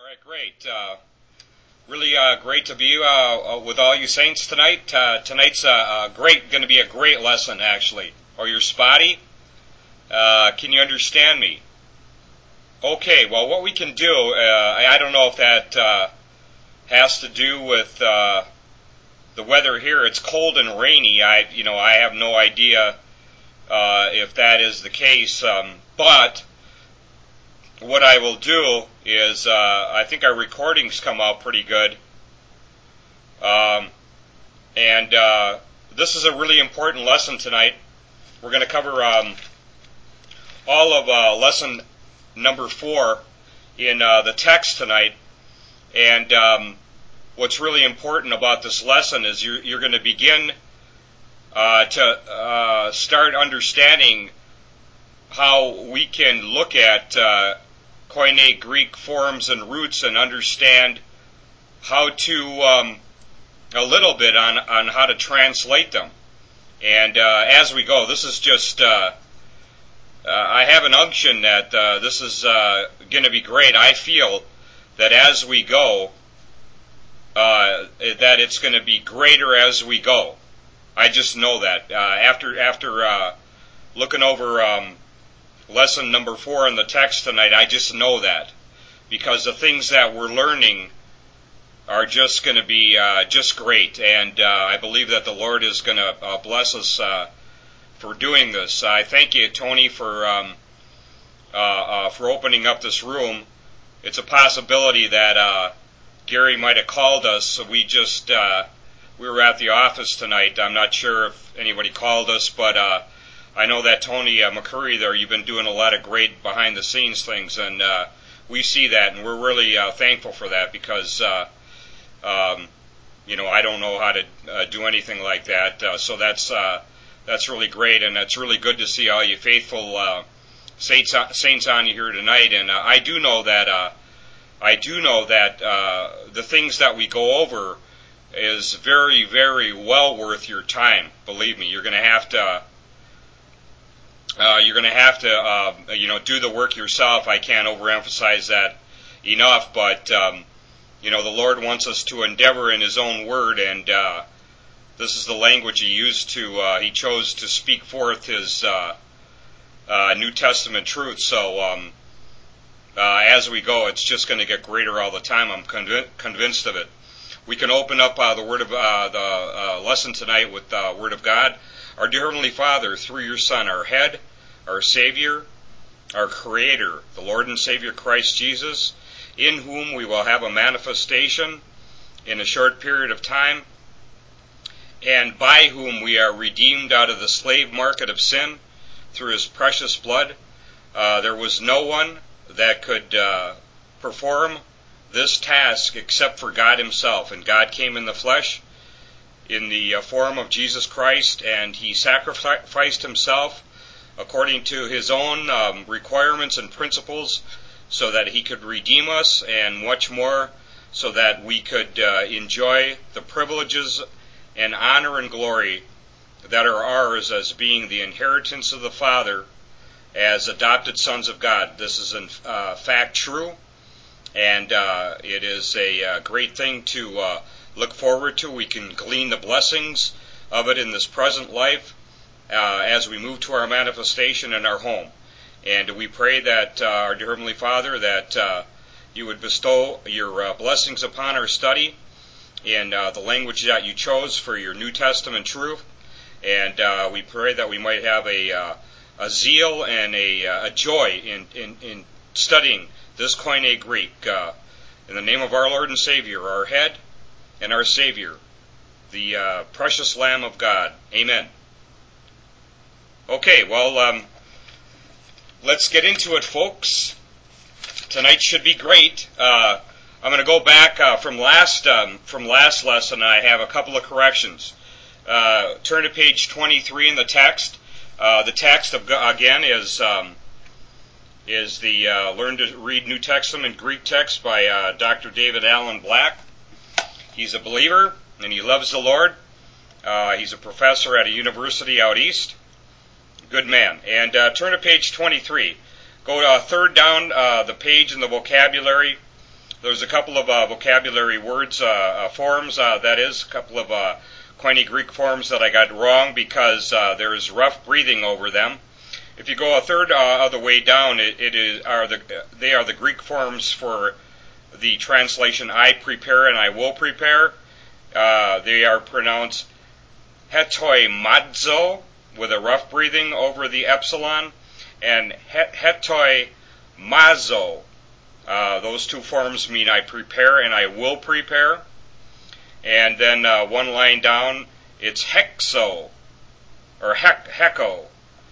right, great. Really great to be with all you saints tonight. Tonight's going to be a great lesson, actually. Or you're spotty? Can you understand me? Okay, well, what we can do, I don't know if that has to do with the weather here. It's cold and rainy. I have no idea if that is the case, but what I will do is, I think our recordings come out pretty good, and this is a really important lesson tonight. We're going to cover all of lesson number 4 in the text tonight, and what's really important about this lesson is you're going to begin to start understanding how we can look at Koine Greek forms and roots and understand how to, a little bit on how to translate them. And as we go, this is just, I have an unction that this is going to be great. I feel that as we go, that it's going to be greater as we go. I just know that. After looking over lesson number 4 in the text tonight, I just know that, because the things that we're learning are just going to be just great, and I believe that the Lord is going to bless us for doing this. I thank you, Tony, for opening up this room. It's a possibility that Gary might have called us. So we were at the office tonight. I'm not sure if anybody called us, but I know that Tony McCurry there, you've been doing a lot of great behind-the-scenes things, and we see that, and we're really thankful for that, because, I don't know how to do anything like that, so that's really great, and it's really good to see all you faithful saints on here tonight, and I do know that the things that we go over is very, very well worth your time. Believe me, you're going to have to do the work yourself. I can't overemphasize that enough, but the Lord wants us to endeavor in His own Word, and this is the language He chose to speak forth His New Testament truth. So as we go, it's just going to get greater all the time. I'm convinced of it. We can open up the word of the lesson tonight with the Word of God. Our dear Heavenly Father, through your Son, our head, our Savior, our Creator, the Lord and Savior Christ Jesus, in whom we will have a manifestation in a short period of time, and by whom we are redeemed out of the slave market of sin through His precious blood. There was no one that could perform this task except for God Himself, and God came in the flesh in the form of Jesus Christ, and He sacrificed Himself according to His own requirements and principles, so that He could redeem us, and much more, so that we could enjoy the privileges and honor and glory that are ours as being the inheritance of the Father as adopted sons of God. This is in fact true, and it is a great thing to look forward to. We can glean the blessings of it in this present life as we move to our manifestation in our home. And we pray that, our dear Heavenly Father, that you would bestow your blessings upon our study in the language that you chose for your New Testament truth. And we pray that we might have a zeal and a joy in studying this Koine Greek. In the name of our Lord and Savior, our head and our Savior, the precious Lamb of God. Amen. Okay, well, let's get into it, folks. Tonight should be great. I'm going to go back from last lesson. I have a couple of corrections. Turn to page 23 in the text. The text again is the Learn to Read New Testament Greek text by Dr. David Allen Black. He's a believer and he loves the Lord. He's a professor at a university out east. Good man. And turn to page 23. Go third down the page in the vocabulary. There's a couple of vocabulary words, forms, that is, a couple of Koine Greek forms that I got wrong because there's rough breathing over them. If you go a third of the way down, they are the Greek forms for the translation I prepare and I will prepare. They are pronounced hetoimazo with a rough breathing over the epsilon, and hetoimazo. Those two forms mean I prepare and I will prepare. And then one line down, it's hexo, or heko.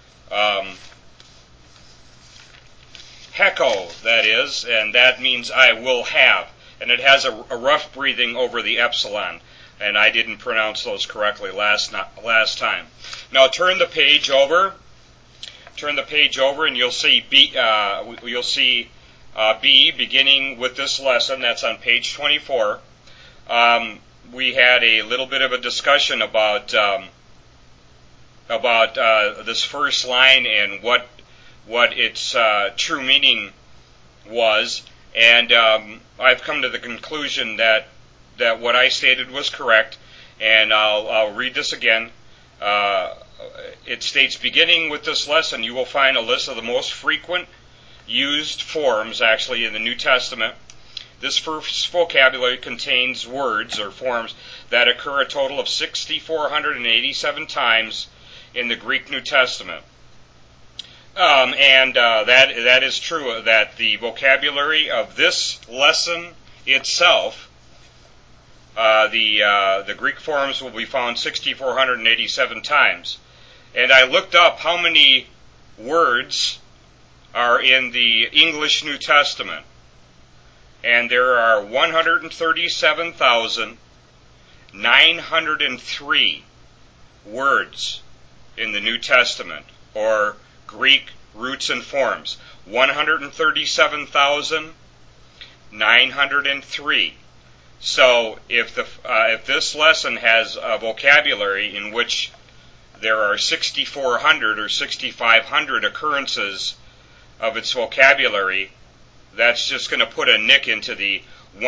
Heko, that is, and that means I will have. And it has a rough breathing over the epsilon. And I didn't pronounce those correctly last time. Now turn the page over. Turn the page over, and you'll see B. B beginning with this lesson. That's on page 24. We had a little bit of a discussion about this first line and what its true meaning was, and I've come to the conclusion that what I stated was correct, and I'll read this again. It states, beginning with this lesson, you will find a list of the most frequent used forms, actually, in the New Testament. This first vocabulary contains words or forms that occur a total of 6,487 times in the Greek New Testament. That is true, that the vocabulary of this lesson itself, the Greek forms will be found 6,487 times. And I looked up how many words are in the English New Testament. And there are 137,903 words in the New Testament, or Greek roots and forms. 137,903. So if this lesson has a vocabulary in which there are 6,400 or 6,500 occurrences of its vocabulary, that's just going to put a nick into the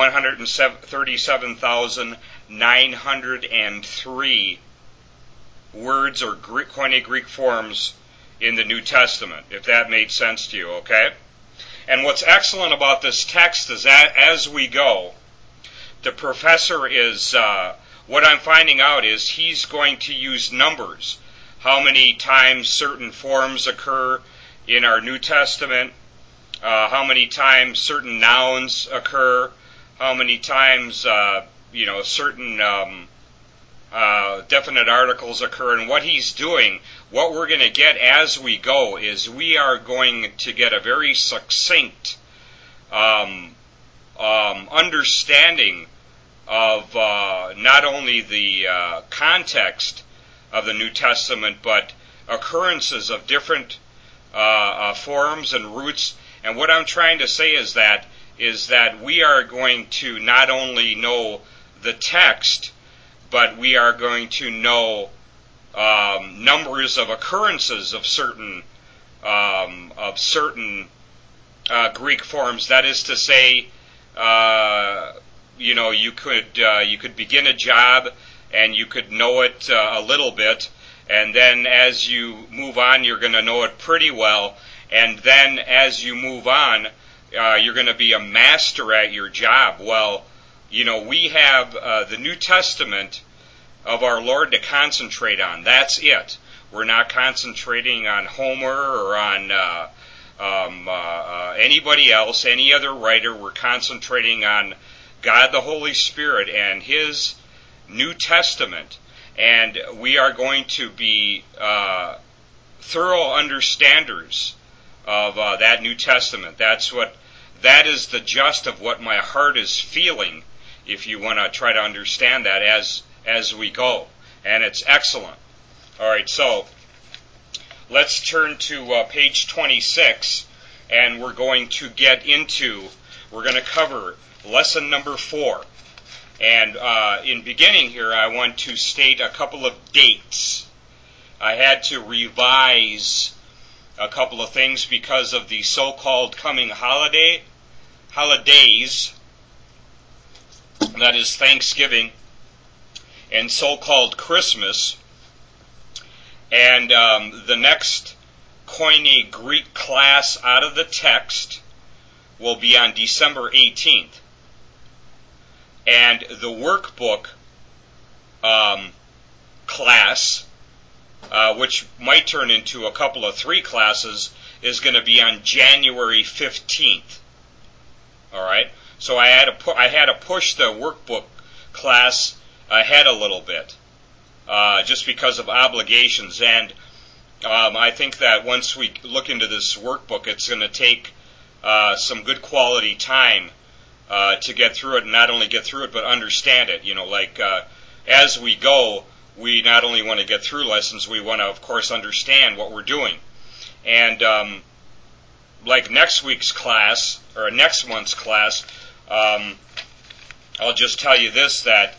137,903 words or Koine Greek forms in the New Testament, if that made sense to you, okay? And what's excellent about this text is that as we go, the professor is, what I'm finding out is he's going to use numbers. How many times certain forms occur in our New Testament, how many times certain nouns occur, how many times certain definite articles occur, and what he's doing, what we're going to get as we go is we are going to get a very succinct understanding of not only the context of the New Testament, but occurrences of different forms and roots. And what I'm trying to say is that we are going to not only know the text, but we are going to know numbers of occurrences of certain Greek forms. That is to say, you could begin a job and you could know it a little bit, and then as you move on, you're going to know it pretty well. And then as you move on, you're going to be a master at your job. Well, we have the New Testament of our Lord to concentrate on. That's it. We're not concentrating on Homer or on anybody else, any other writer. We're concentrating on God the Holy Spirit and His New Testament. And we are going to be thorough understanders of that New Testament. That is the gist of what my heart is feeling, if you want to try to understand that as we go. And it's excellent. All right, so let's turn to page 26, and we're going to cover lesson number 4. And in beginning here, I want to state a couple of dates. I had to revise a couple of things because of the so-called coming holidays, that is Thanksgiving and so-called Christmas. And the next Koine Greek class out of the text will be on December 18th. And the workbook class, which might turn into a couple of 3 classes, is going to be on January 15th. All right? So I had to push the workbook class ahead a little bit, just because of obligations. And I think that once we look into this workbook, it's going to take some good quality time to get through it, and not only get through it, but understand it. As we go, we not only want to get through lessons, we want to, of course, understand what we're doing. And like next week's class, or next month's class, I'll just tell you this, that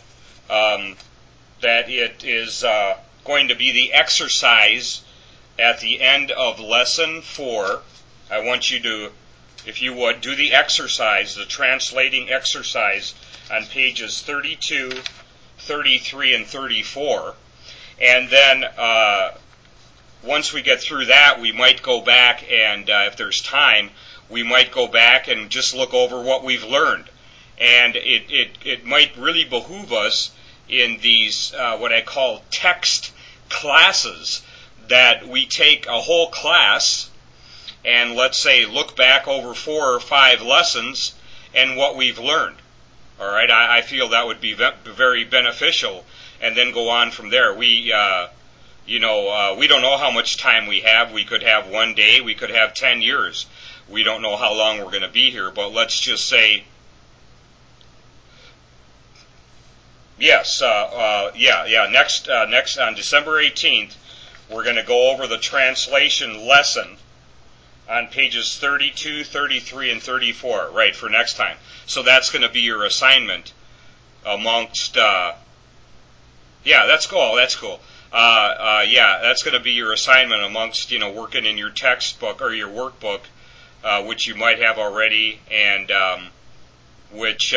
it is going to be the exercise at the end of lesson 4. I want you to, if you would, do the exercise, the translating exercise on pages 32, 33, and 34. And then once we get through that, we might go back and, if there's time, we might go back and just look over what we've learned. And it might really behoove us in these, what I call text classes, that we take a whole class and, let's say, look back over 4 or 5 lessons and what we've learned. All right, I feel that would be very beneficial, and then go on from there. We don't know how much time we have. We could have 1 day, we could have 10 years. We don't know how long we're going to be here, but let's just say, yes, next on December 18th, we're going to go over the translation lesson on pages 32, 33, and 34, right, for next time. So that's going to be your assignment amongst, that's cool. That's going to be your assignment amongst, working in your textbook or your workbook, which you might have already, and which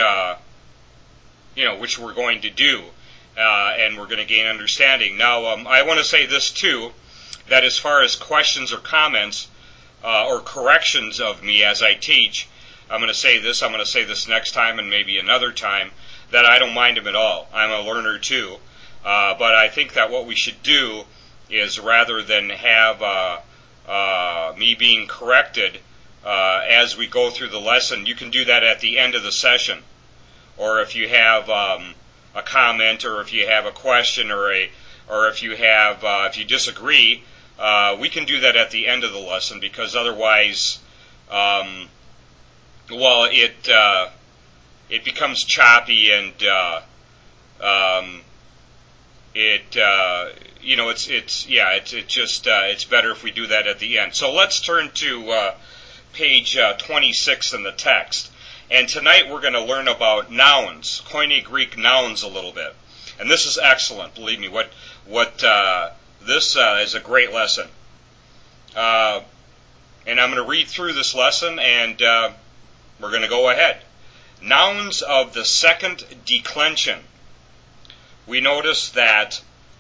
we're going to do, and we're going to gain understanding. Now, I want to say this too, that as far as questions or comments or corrections of me as I teach, I'm going to say this next time and maybe another time, that I don't mind them at all. I'm a learner too. But I think that what we should do is, rather than have me being corrected as we go through the lesson, you can do that at the end of the session. Or if you have a comment, or if you have a question, or if you disagree, we can do that at the end of the lesson, because otherwise, it becomes choppy, and it's better if we do that at the end. So let's turn to page 26 in the text. And tonight we're going to learn about nouns, Koine Greek nouns, a little bit. And this is excellent, believe me. This is a great lesson. And I'm going to read through this lesson, and we're going to go ahead. Nouns of the second declension. We notice that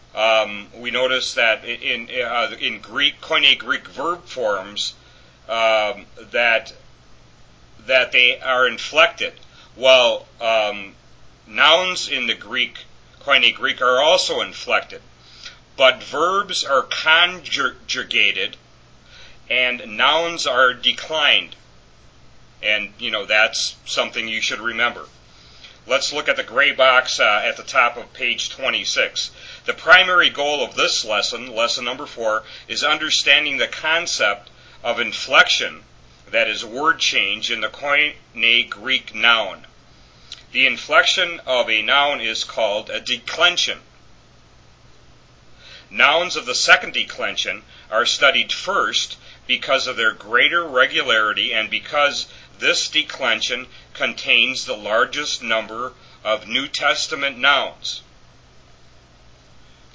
in Greek, Koine Greek verb forms, that they are inflected, while nouns in the Koine Greek are also inflected. But verbs are conjugated and nouns are declined. And, that's something you should remember. Let's look at the gray box at the top of page 26. The primary goal of this lesson, lesson number 4, is understanding the concept of inflection, that is, word change, in the Koine Greek noun. The inflection of a noun is called a declension. Nouns of the second declension are studied first because of their greater regularity and because this declension contains the largest number of New Testament nouns.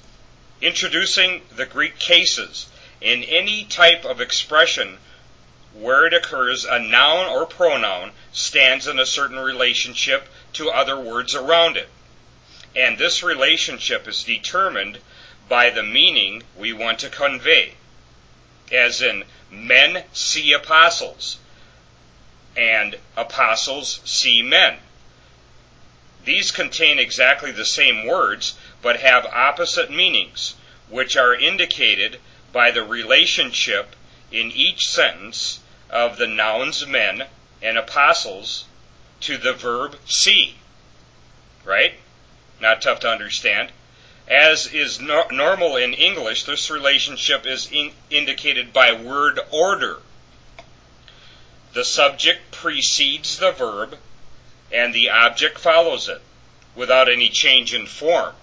Introducing the Greek cases. In any type of expression where it occurs, a noun or pronoun stands in a certain relationship to other words around it. And this relationship is determined by the meaning we want to convey. As in, men see apostles, and apostles see men. These contain exactly the same words, but have opposite meanings, which are indicated by the relationship in each sentence of the nouns men and apostles to the verb see. Right? Not tough to understand. As is normal in English, this relationship is indicated by word order. The subject precedes the verb, and the object follows it, without any change in form.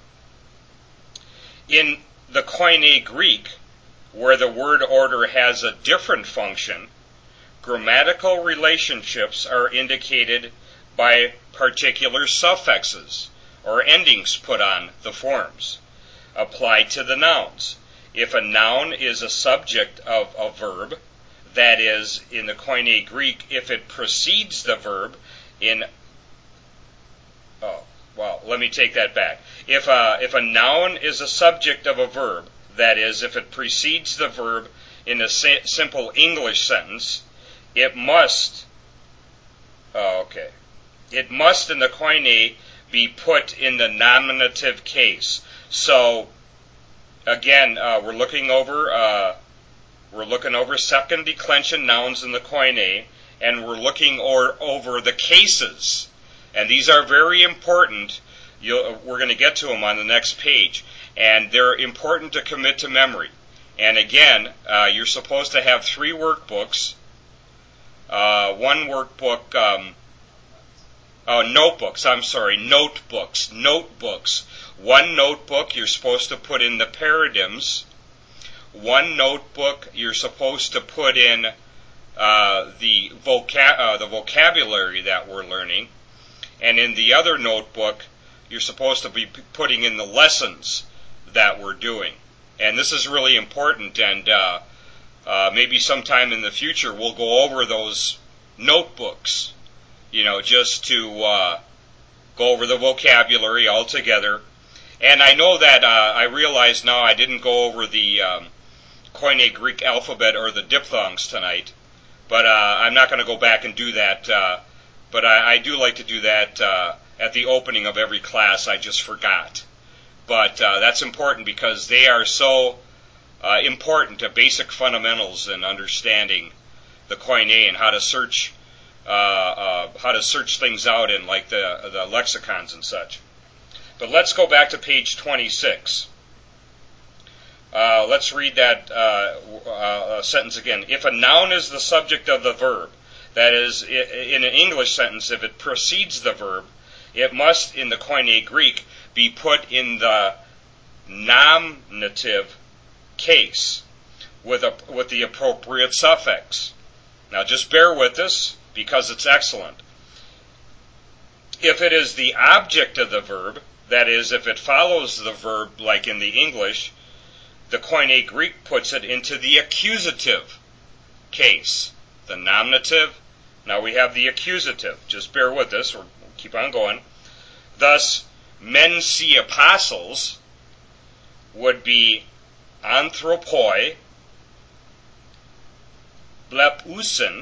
In the Koine Greek, where the word order has a different function, grammatical relationships are indicated by particular suffixes, or endings put on the forms, applied to the nouns. If a noun is a subject of a verb, that is, in the Koine Greek, if it precedes the verb let me take that back. If a noun is a subject of a verb, that is, if it precedes the verb in a simple English sentence, it must in the Koine be put in the nominative case. So again, we're looking over second declension nouns in the Koine, and we're looking over the cases. And these are very important. We're going to get to them on the next page. And they're important to commit to memory. And again, you're supposed to have 3 workbooks. One workbook, notebooks. One notebook you're supposed to put in the paradigms. One notebook you're supposed to put in the vocabulary that we're learning. And in the other notebook, you're supposed to be putting in the lessons that we're doing. And this is really important, and maybe sometime in the future we'll go over those notebooks, just to go over the vocabulary altogether. And I know that I realize now I didn't go over the Koine Greek alphabet or the diphthongs tonight, but I'm not going to go back and do that. But I do like to do that at the opening of every class. I just forgot. But that's important because they are so important to basic fundamentals in understanding the Koine and how to search things out in like the lexicons and such. But let's go back to page 26. Let's read that sentence again. If a noun is the subject of the verb, that is, in an English sentence, if it precedes the verb, it must, in the Koine Greek, be put in the nominative case with the appropriate suffix. Now just bear with us because it's excellent. If it is the object of the verb, that is, if it follows the verb like in the English, the Koine Greek puts it into the accusative case. The nominative, now we have the accusative. Just bear with us, we'll keep on going. Thus, men see apostles would be anthropoi, blepusin,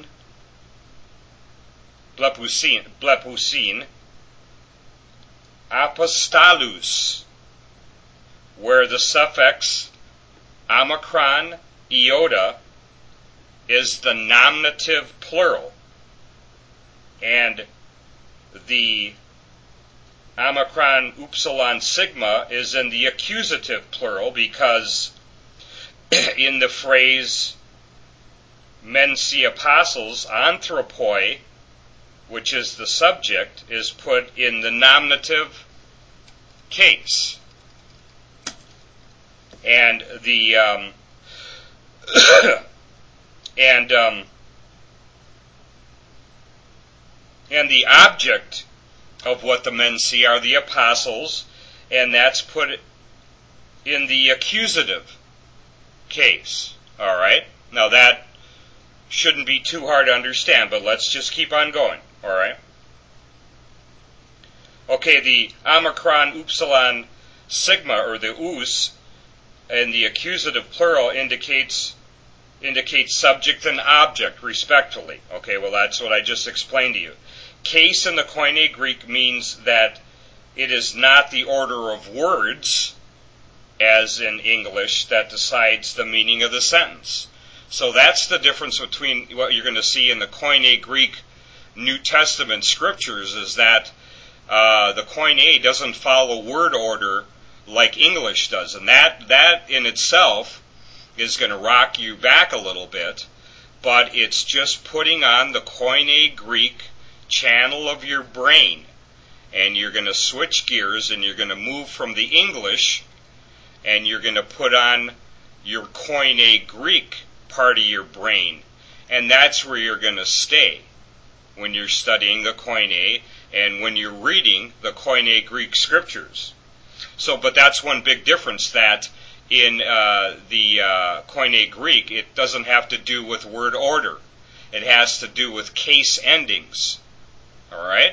apostolus, where the suffix omicron iota is the nominative plural, and the omicron upsilon sigma is in the accusative plural, because in the phrase men see apostles, anthropoi, which is the subject, is put in the nominative case. And the and the object of what the men see are the apostles, and that's put in the accusative case. All right. Now that shouldn't be too hard to understand, but let's just keep on going, all right? Okay, the omicron, upsilon, sigma, or the us, in the accusative plural indicates subject and object, respectively. Okay, well, that's what I just explained to you. Case in the Koine Greek means that it is not the order of words, as in English, that decides the meaning of the sentence. So that's the difference between what you're going to see in the Koine Greek New Testament scriptures, is that the Koine doesn't follow word order like English does. And that in itself is going to rock you back a little bit, but it's just putting on the Koine Greek channel of your brain, and you're going to switch gears, and you're going to move from the English, and you're going to put on your Koine Greek part of your brain, and that's where you're going to stay when you're studying the Koine and when you're reading the Koine Greek scriptures. So, but that's one big difference, that in the Koine Greek, it doesn't have to do with word order. It has to do with case endings. All right?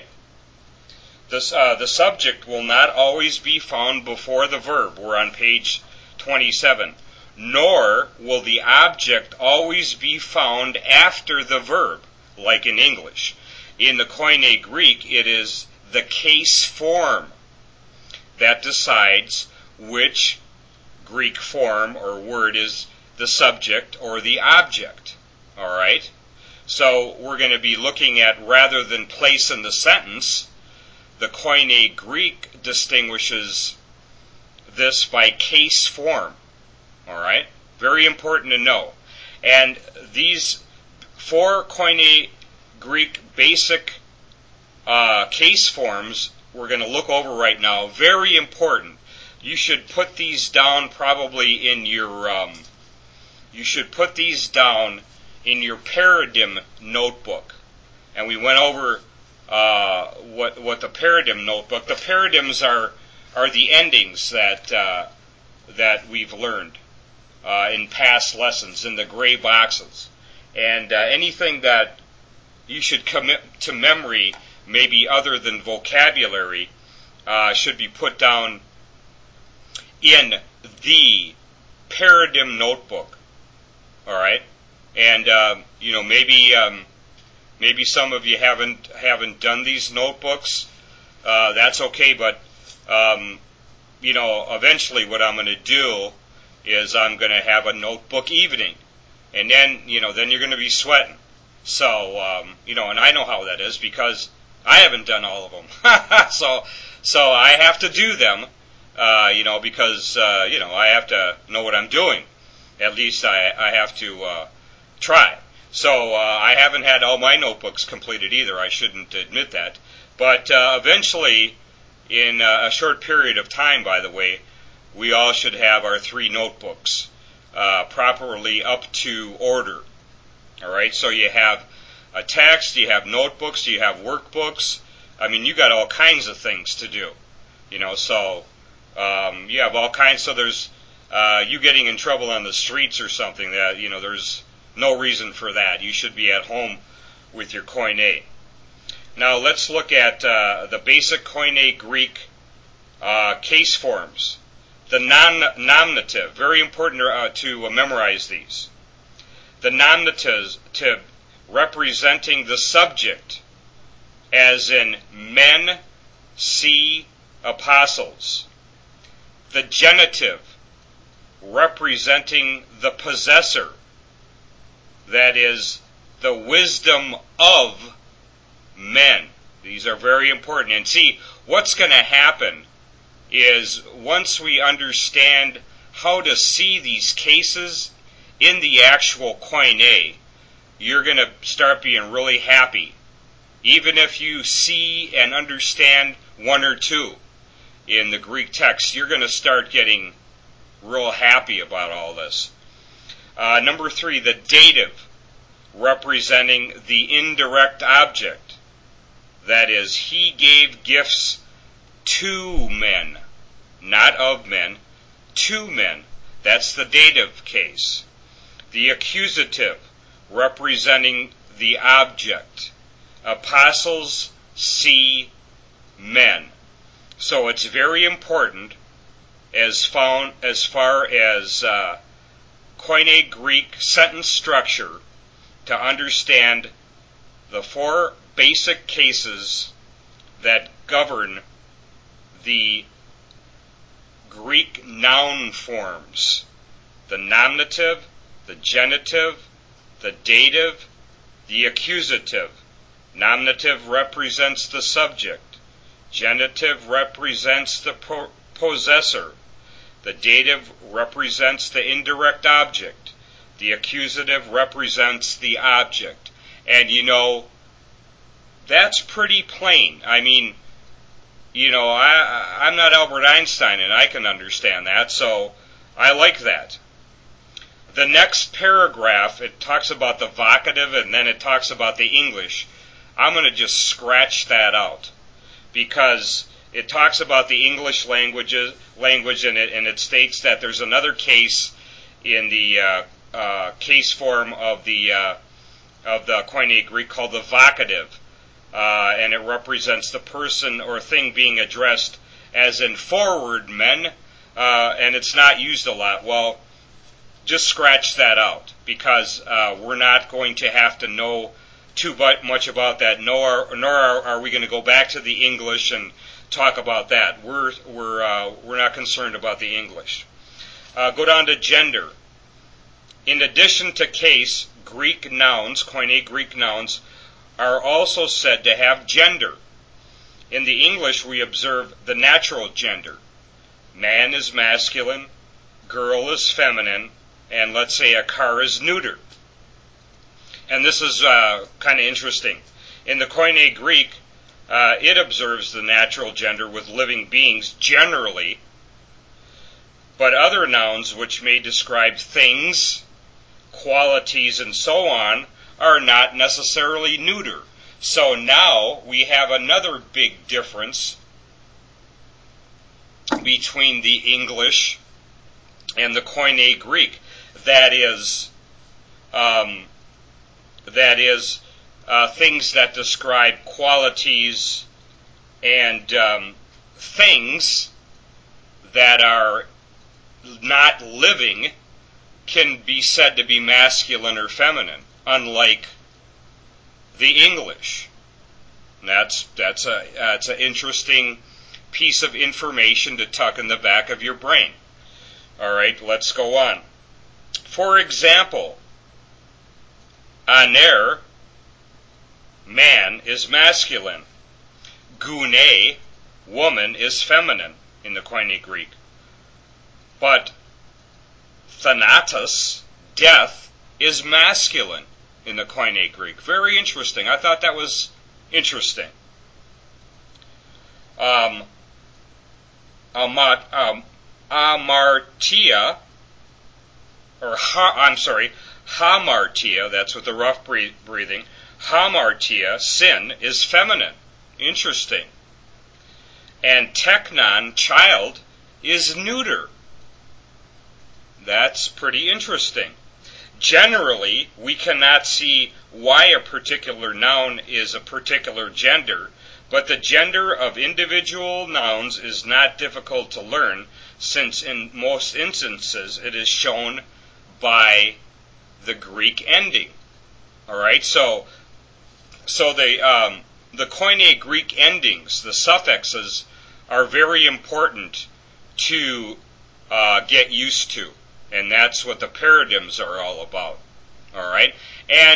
The subject will not always be found before the verb. We're on page 27. Nor will the object always be found after the verb, like in English. In the Koine Greek, it is the case form that decides which Greek form or word is the subject or the object. All right? So we're going to be looking at, rather than place in the sentence, the Koine Greek distinguishes this by case form. All right? Very important to know. And these 4 Koine Greek basic case forms we're going to look over right now, very important. You should put these down probably in your paradigm notebook. And we went over what the paradigm notebook. The paradigms are the endings that we've learned in past lessons, in the gray boxes. And anything that you should commit to memory, maybe other than vocabulary, should be put down in the paradigm notebook. All right, and maybe some of you haven't done these notebooks. That's okay, but eventually what I'm going to do is I'm going to have a notebook evening, and then you're going to be sweating. So and I know how that is because I haven't done all of them. so I have to do them, because I have to know what I'm doing. At least I have to try. So I haven't had all my notebooks completed either. I shouldn't admit that. But eventually, in a short period of time, by the way, we all should have our 3 notebooks properly up to order. All right, so you have a text, you have notebooks, you have workbooks. I mean, you got all kinds of things to do. So you have all kinds. So there's you getting in trouble on the streets or something, that there's no reason for that. You should be at home with your Koine. Now let's look at the basic Koine Greek case forms. The nominative, very important to memorize these. The nominative representing the subject, as in men see apostles. The genitive representing the possessor, that is, the wisdom of men. These are very important. And see, what's going to happen is, once we understand how to see these cases in the actual Koine, you're going to start being really happy. Even if you see and understand 1 or 2 in the Greek text, you're going to start getting real happy about all this. Number 3, the dative, representing the indirect object. That is, he gave gifts to men, not of men, to men. That's the dative case. The accusative, representing the object. Apostles see men. So it's very important as far as Koine Greek sentence structure to understand the four basic cases that govern the Greek noun forms: the nominative, the genitive, the dative, the accusative. Nominative represents the subject. Genitive represents the possessor. The dative represents the indirect object. The accusative represents the object. And that's pretty plain. I mean, I'm not Albert Einstein, and I can understand that, so I like that. The next paragraph, it talks about the vocative, and then it talks about the English. I'm going to just scratch that out, because it talks about the English language, and it states that there's another case in the case form of the Koine Greek called the vocative, and it represents the person or thing being addressed as in forward men, and it's not used a lot. Well, just scratch that out, because we're not going to have to know too much about that, nor are we going to go back to the English and talk about that. We're not concerned about the English. Go down to gender. In addition to case, Greek nouns, Koine Greek nouns, are also said to have gender. In the English, we observe the natural gender. Man is masculine, girl is feminine, and let's say a car is neuter. And this is kind of interesting. In the Koine Greek, it observes the natural gender with living beings generally, but other nouns which may describe things, qualities, and so on are not necessarily neuter. So now we have another big difference between the English and the Koine Greek. That is things that describe qualities and things that are not living can be said to be masculine or feminine, unlike the English. That's an interesting piece of information to tuck in the back of your brain. All right, let's go on. For example, aner, man, is masculine. Gune, woman, is feminine in the Koine Greek. But thanatos, death, is masculine in the Koine Greek. Very interesting. I thought that was interesting. Hamartia, that's with the rough breathing. Hamartia, sin, is feminine. Interesting. And teknon, child, is neuter. That's pretty interesting. Generally, we cannot see why a particular noun is a particular gender, but the gender of individual nouns is not difficult to learn, since in most instances it is shown by the Greek ending. All right, so the Koine Greek endings, the suffixes, are very important to get used to, and that's what the paradims are all about. All right, and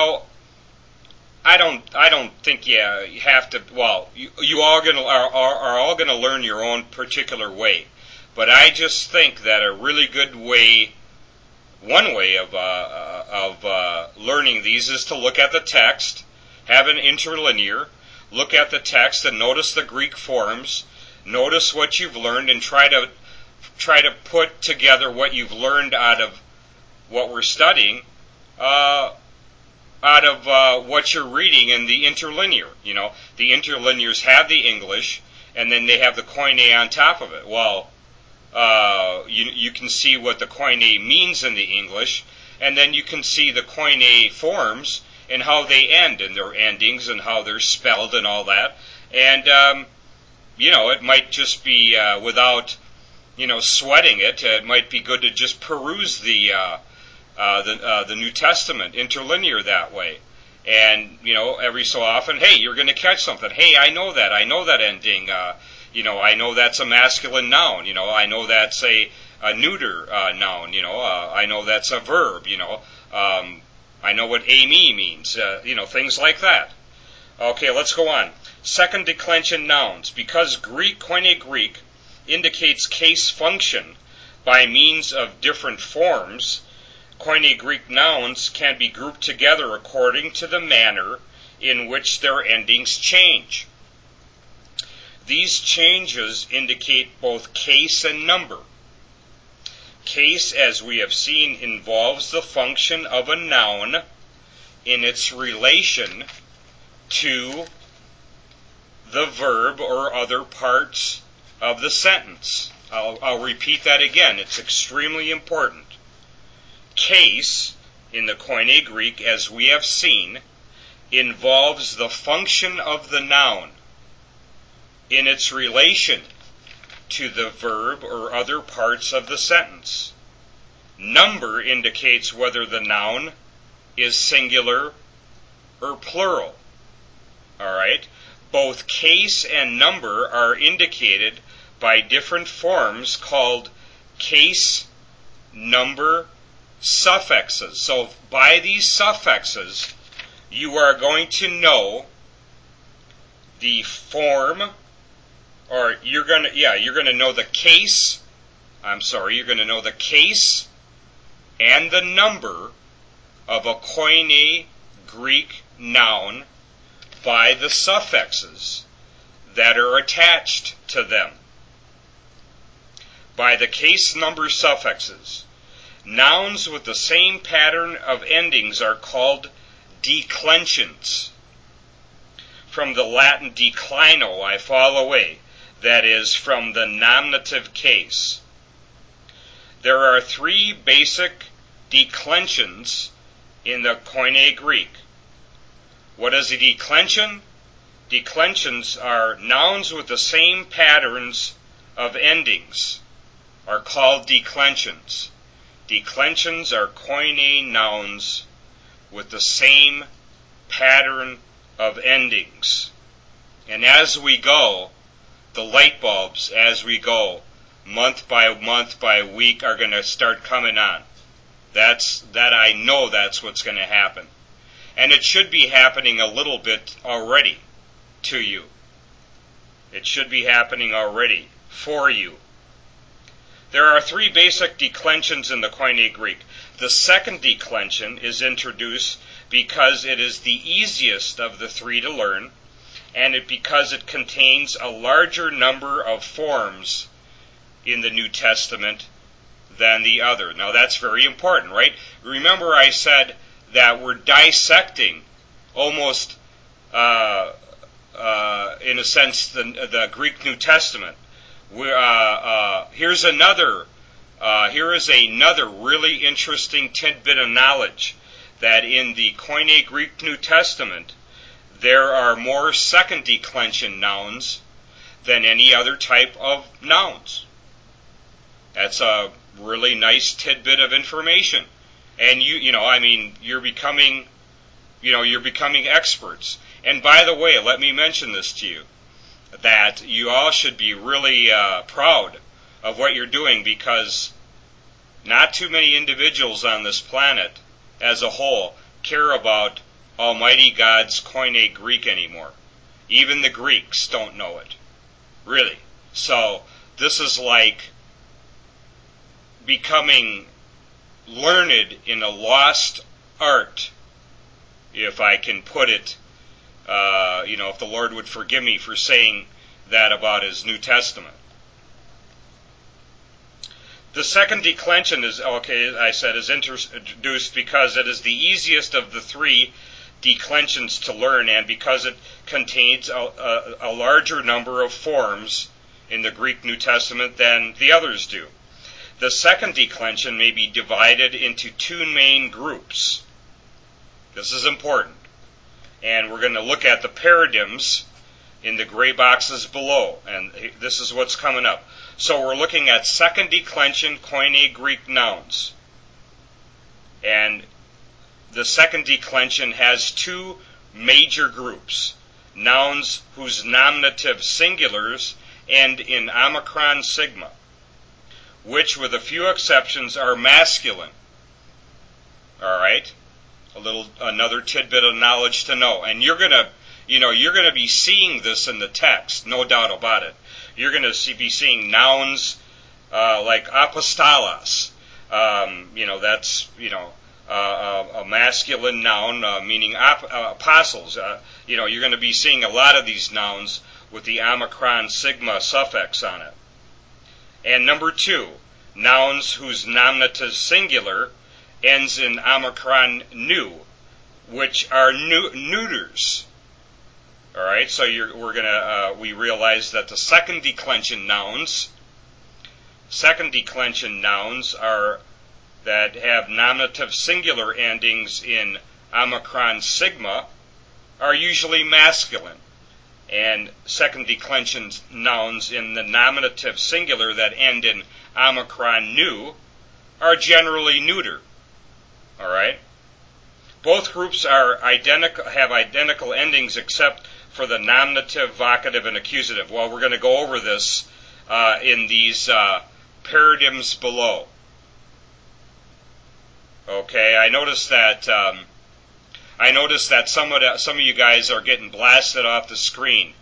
I don't think you have to. Well, you all are all gonna learn your own particular way, but I just think that a really good way, one way of learning these, is to look at the text, have an interlinear, look at the text and notice the Greek forms, notice what you've learned, and try to put together what you've learned out of what we're studying, out of what you're reading in the interlinear. The interlinears have the English, and then they have the Koine on top of it. Well, you can see what the Koine means in the English, and then you can see the Koine forms and how they end and their endings and how they're spelled and all that. And it might just be without sweating it. It might be good to just peruse the New Testament interlinear that way. And every so often, hey, you're going to catch something. Hey, I know that ending. I know that's a masculine noun. I know that's a neuter noun. I know that's a verb. I know what Amy means. Things like that. Okay, let's go on. Second declension nouns. Because Koine Greek indicates case function by means of different forms, Koine Greek nouns can be grouped together according to the manner in which their endings change. These changes indicate both case and number. Case, as we have seen, involves the function of a noun in its relation to the verb or other parts of the sentence. I'll repeat that again. It's extremely important. Case, in the Koine Greek, as we have seen, involves the function of the noun in its relation to the verb or other parts of the sentence. Number indicates whether the noun is singular or plural. All right? Both case and number are indicated by different forms called case number suffixes. So by these suffixes, you are going to know the form, or you're going to know the case. You're going to know the case and the number of a Koine Greek noun by the suffixes that are attached to them. By the case number suffixes, nouns with the same pattern of endings are called declensions. From the Latin declino, I fall away, that is, from the nominative case. There are three basic declensions in the Koine Greek. What is a declension? Declensions are nouns with the same patterns of endings are called declensions. Declensions are Koine nouns with the same pattern of endings. And as we go, the light bulbs, as we go, month by week, are going to start coming on. I know that's what's going to happen. And it should be happening a little bit already to you. It should be happening already for you. There are three basic declensions in the Koine Greek. The second declension is introduced because it is the easiest of the three to learn, and because it contains a larger number of forms in the New Testament than the other. Now that's very important, right? Remember I said that we're dissecting almost, in a sense, the Greek New Testament. Here is another really interesting tidbit of knowledge, that in the Koine Greek New Testament, there are more second declension nouns than any other type of nouns. That's a really nice tidbit of information. And you're becoming experts. And by the way, let me mention this to you, that you all should be really proud of what you're doing, because not too many individuals on this planet as a whole care about Almighty God's Koine Greek anymore. Even the Greeks don't know it. Really. So this is like becoming learned in a lost art, if I can put it, if the Lord would forgive me for saying that about His New Testament. The second declension is introduced because it is the easiest of the three declensions to learn, and because it contains a larger number of forms in the Greek New Testament than the others do. The second declension may be divided into two main groups. This is important. And we're going to look at the paradigms in the gray boxes below. And this is what's coming up. So we're looking at second declension Koine Greek nouns. And the second declension has two major groups. Nouns whose nominative singulars end in omicron sigma, which with a few exceptions are masculine. All right? Another tidbit of knowledge to know. And you're going to be seeing this in the text, no doubt about it. You're going to be seeing nouns like apostolos. That's a masculine noun meaning apostles. You're going to be seeing a lot of these nouns with the omicron sigma suffix on it. And number two, nouns whose nominative singular ends in omicron nu, which are neuters. All right, so we realize that the second declension nouns are that have nominative singular endings in omicron sigma are usually masculine, and second declension nouns in the nominative singular that end in omicron nu are generally neuter. All right. Both groups have identical endings except for the nominative, vocative, and accusative. Well, we're going to go over this in these paradigms below. Okay, I noticed that some of you guys are getting blasted off the screen.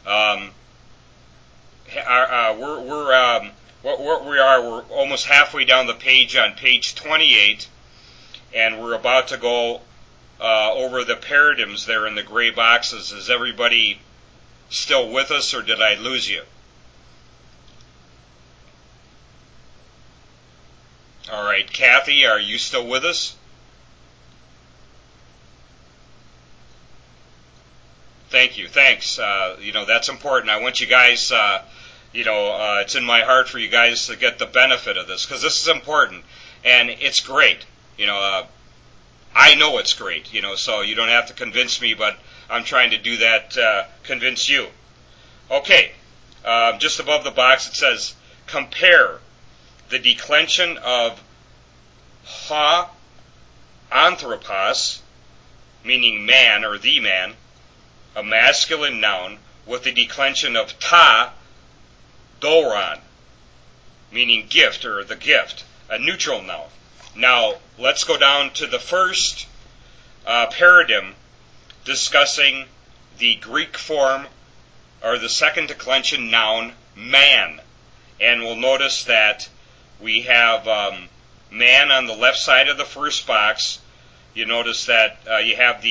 We're almost halfway down the page on page 28, and we're about to go over the paradigms there in the gray boxes. Is everybody still with us, or did I lose you? All right, Kathy, are you still with us? Thank you. Thanks. That's important. I want you guys, it's in my heart for you guys to get the benefit of this, because this is important, and it's great. I know it's great, so you don't have to convince me, but I'm trying to do that, convince you. Okay, just above the box it says, compare the declension of ha anthropos, meaning man or the man, a masculine noun, with the declension of ta doron, meaning gift or the gift, a neutral noun. Now, let's go down to the first paradigm discussing the Greek form or the second declension noun man. And we'll notice that we have man on the left side of the first box. You notice that you have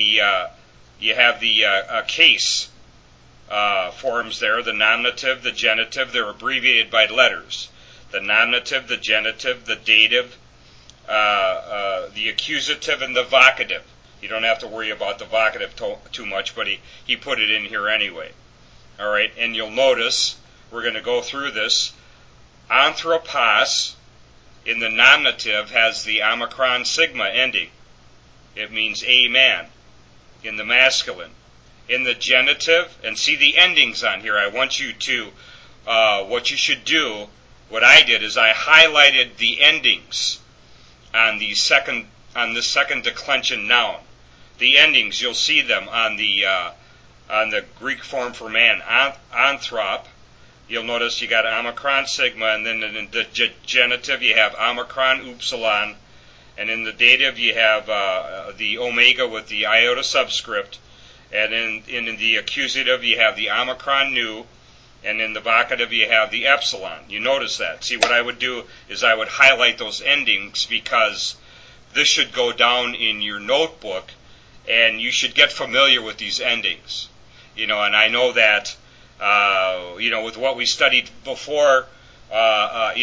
the case forms there, the nominative, the genitive. They're abbreviated by letters. The nominative, the genitive, the dative, the accusative, and the vocative. You don't have to worry about the vocative too much, but he put it in here anyway. All right, and you'll notice, we're going to go through this, anthropos in the nominative has the omicron sigma ending. It means a man in the masculine. In the genitive, and see the endings on here, I want you to, what you should do, what I did is I highlighted the endings on this second declension noun. The endings, you'll see them on the Greek form for man, anthrop. You'll notice you got omicron sigma, and then in the genitive you have omicron upsilon, and in the dative you have the omega with the iota subscript, and in the accusative you have the omicron nu, and in the vocative you have the epsilon. You notice that. See, what I would do is I would highlight those endings, because this should go down in your notebook, and you should get familiar with these endings. And I know that, with what we studied before, of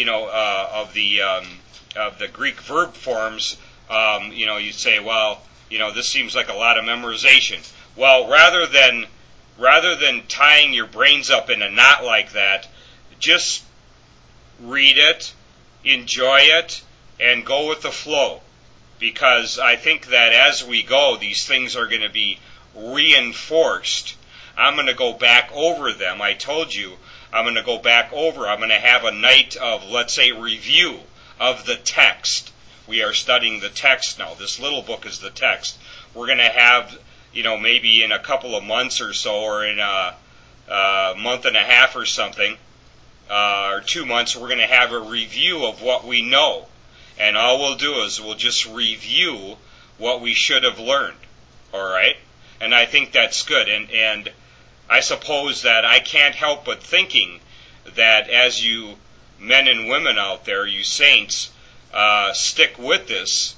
the Greek verb forms, you'd say, well, this seems like a lot of memorization. Well, rather than tying your brains up in a knot like that, just read it, enjoy it, and go with the flow. Because I think that as we go, these things are going to be reinforced. I'm going to go back over them. I told you I'm going to go back over. I'm going to have a night of, let's say, review of the text. We are studying the text now. This little book is the text. We're going to have, maybe in a couple of months or so, or in a month and a half or something, or 2 months, we're going to have a review of what we know. And all we'll do is we'll just review what we should have learned. All right? And I think that's good. And I suppose that I can't help but thinking that as you men and women out there, you saints, stick with this,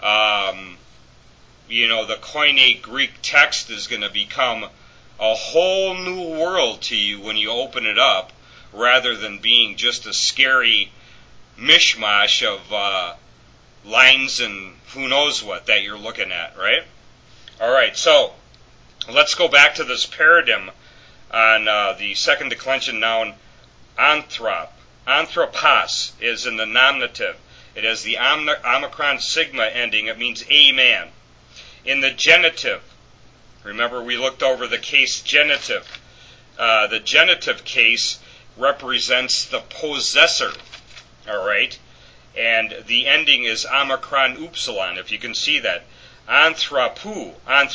the Koine Greek text is going to become a whole new world to you when you open it up, rather than being just a scary mishmash of lines and who knows what that you're looking at, right? All right, so let's go back to this paradigm on the second declension noun anthrop. Anthropos is in the nominative. It has the omicron sigma ending. It means a man. In the genitive, remember we looked over the case genitive. The genitive case represents the possessor, all right? And the ending is omicron upsilon, if you can see that. Anthropu,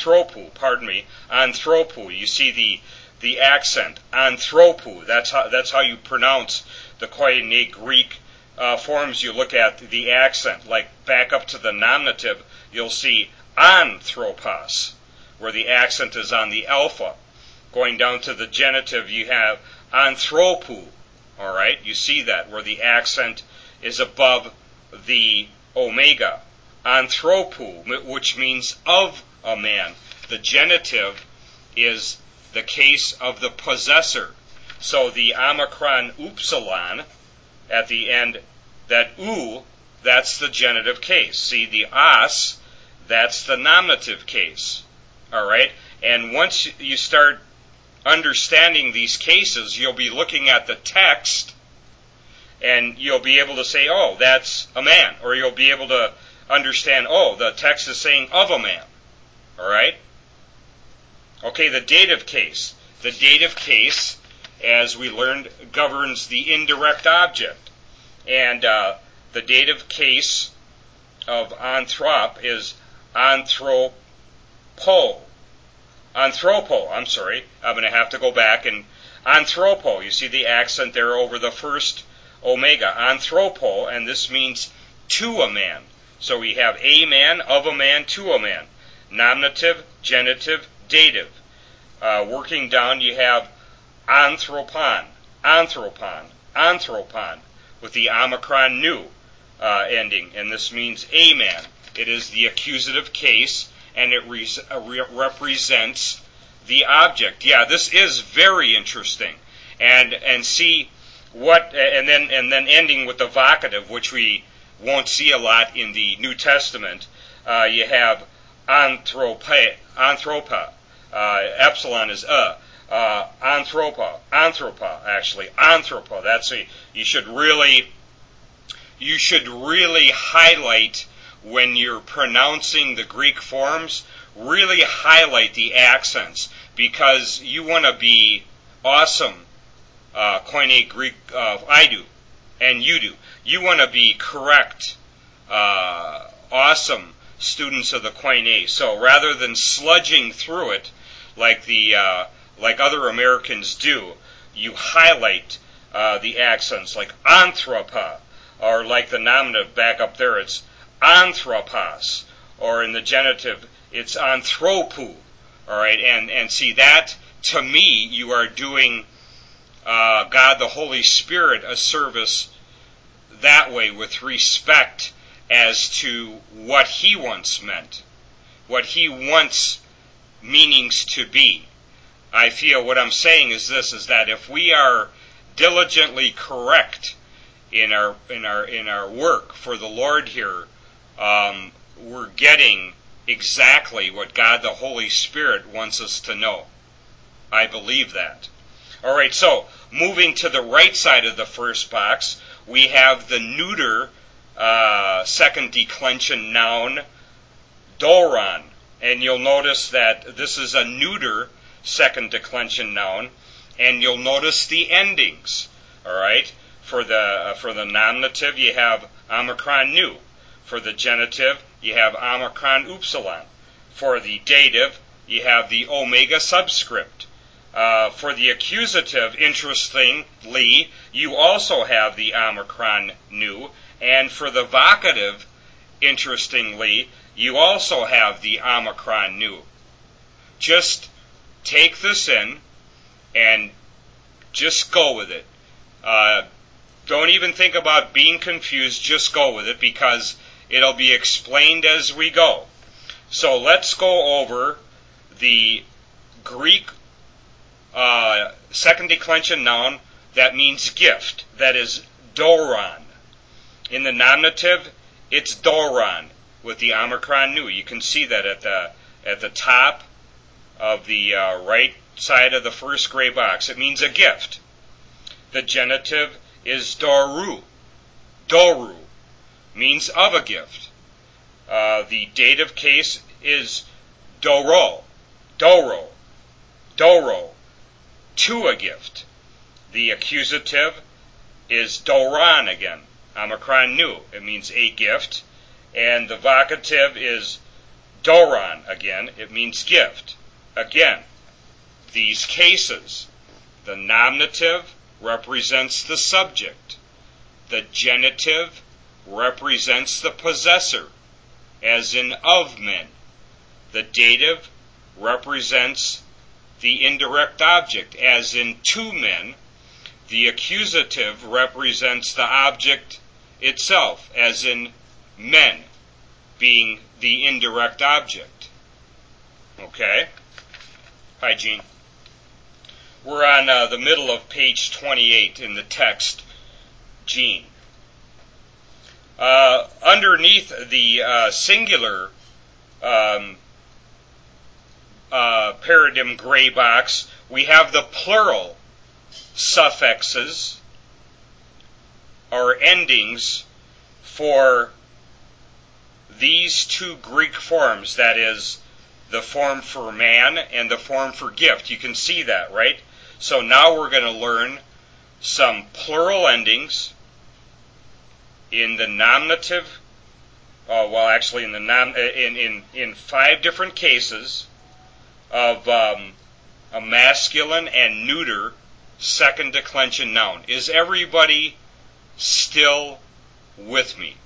you see the accent, anthropu, that's how you pronounce the Koine Greek forms. You look at the accent, like back up to the nominative, you'll see anthropos, where the accent is on the alpha. Going down to the genitive, you have anthropu, all right? You see that, where the accent is above the omega. Anthropu, which means of a man. The genitive is the case of the possessor. So the omicron upsilon at the end, that u, that's the genitive case. See, the as, that's the nominative case. All right? And once you start understanding these cases, you'll be looking at the text and you'll be able to say, oh, that's a man. Or you'll be able to understand, oh, the text is saying of a man. All right? Okay, the dative case. The dative case, as we learned, governs the indirect object. And the dative case of anthrop is anthropo. I'm going to have to go back and anthropo. You see the accent there over the first omega. Anthropo, and this means to a man. So we have a man, of a man, to a man. Nominative, genitive, dative. Working down, you have anthropon, with the omicron nu ending, and this means a man. It is the accusative case, and it represents the object. Yeah, this is very interesting, and see what, and then ending with the vocative, which we won't see a lot in the New Testament. You have anthropa. Epsilon is anthropa. That's you should really highlight when you're pronouncing the Greek forms. Really highlight the accents, because you want to be awesome. Koine Greek, I do, and you do. You want to be correct, awesome students of the Koine. So rather than sludging through it like other Americans do, you highlight the accents, like anthropa, or like the nominative back up there, it's anthropos, or in the genitive, it's anthropu. All right, and see that, to me, you are doing God the Holy Spirit a service that way, with respect as to what he once meant, what he wants meanings to be. I feel what I'm saying is this, is that if we are diligently correct in our work for the Lord here, we're getting exactly what God the Holy Spirit wants us to know. I believe that. All right, so moving to the right side of the first box, we have the neuter second declension noun, doron. And you'll notice that this is a neuter second declension noun, and you'll notice the endings. All right? For the nominative, you have omicron nu. For the genitive, you have omicron upsilon. For the dative, you have the omega subscript. For the accusative, interestingly, you also have the omicron nu. And for the vocative, interestingly, you also have the omicron nu. Just take this in and just go with it. Don't even think about being confused. Just go with it, because it'll be explained as we go. So let's go over the Greek second declension noun that means gift. That is doron. In the nominative, it's doron with the omicron nu. You can see that at the top of the right side of the first gray box. It means a gift. The genitive is doru. Doru means of a gift. The dative case is doro. Doro. Doro. To a gift. The accusative is doron again. Omicron nu. It means a gift. And the vocative is doron again. It means gift. Again, these cases, the nominative represents the subject. The genitive represents the possessor, as in of men. The dative represents the indirect object, as in to men. The accusative represents the object itself, as in men, being the indirect object. Okay? Hi, Gene. We're on the middle of page 28 in the text, Gene. Underneath the singular paradigm gray box, we have the plural suffixes or endings for these two Greek forms, that is, the form for man and the form for gift. You can see that, right? So now we're going to learn some plural endings in the nominative. Actually, in 5 different cases of a masculine and neuter second declension noun. Is everybody still with me?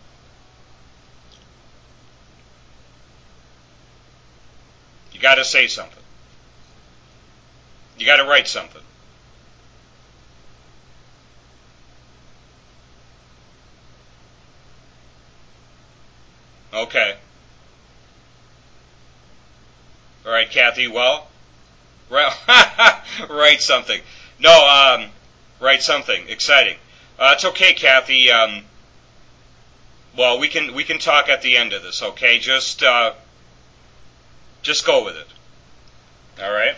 You got to say something. You got to write something. Okay. All right, Kathy. Well, write something. No, write something exciting. It's okay, Kathy. Well, we can talk at the end of this. Okay, just go with it. All right.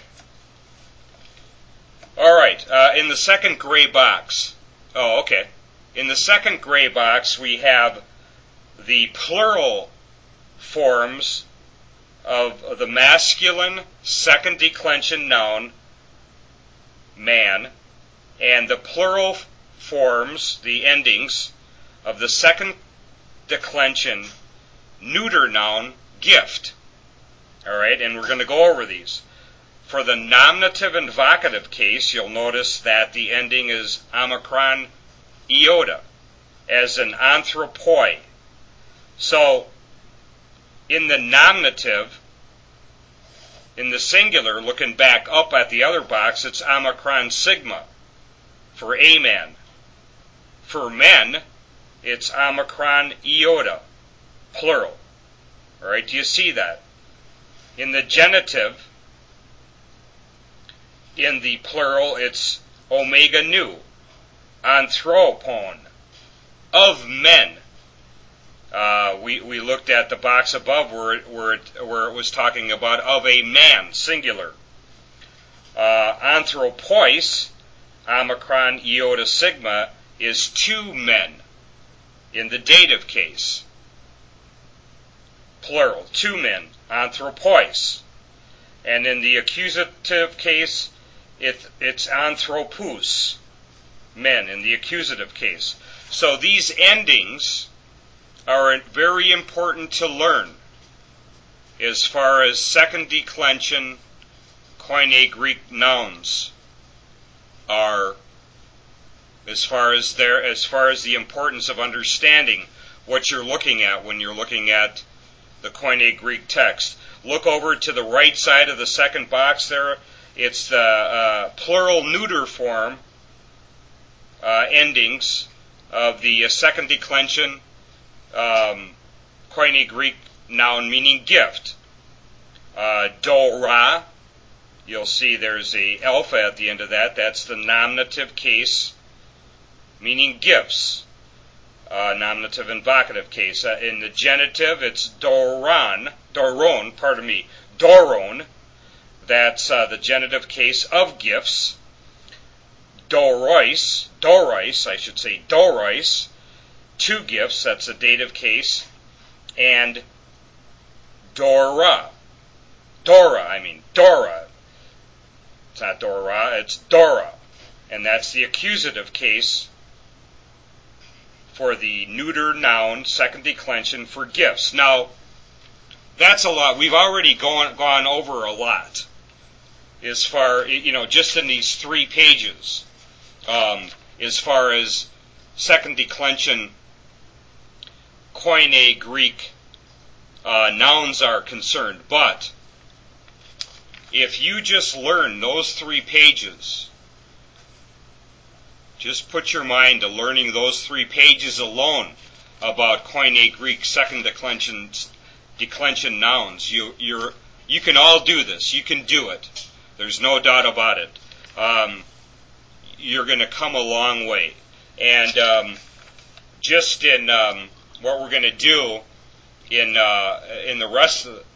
All right. In the second gray box. Oh, okay. In the second gray box, we have the plural forms of the masculine second declension noun, man, and the plural forms, the endings, of the second declension neuter noun, gift. All right, and we're going to go over these. For the nominative and vocative case, you'll notice that the ending is omicron iota, as in anthropoi. So, in the nominative, in the singular, looking back up at the other box, it's omicron sigma for a man. For men, it's omicron iota, plural. All right, do you see that? In the genitive, in the plural, it's omega nu, anthropon, of men. We looked at the box above where it was talking about of a man, singular. Anthropois, omicron iota sigma, is two men in the dative case. Plural, two men, anthropos. And in the accusative case, it's anthropous, men, in the accusative case. So these endings are very important to learn as far as second declension Koine Greek nouns are, as far as the importance of understanding what you're looking at when you're looking at the Koine Greek text. Look over to the right side of the second box there. It's the plural neuter form endings of the second declension Koine Greek noun meaning gift. Dora, you'll see there's a alpha at the end of that. That's the nominative case meaning gifts. Nominative and vocative case. In the genitive, it's doron. That's the genitive case of gifts. Dorois, two gifts, that's the dative case. And Dora. It's not Dora, it's Dora. And that's the accusative case for the neuter noun, second declension, for gifts. Now, that's a lot. We've already gone over a lot as far, just in these 3 pages, as far as second declension Koine Greek nouns are concerned. But if you just learn those 3 pages, just put your mind to learning those 3 pages alone about Koine Greek second declension nouns. You can all do this. You can do it. There's no doubt about it. You're going to come a long way. And just in what we're going to do in the rest of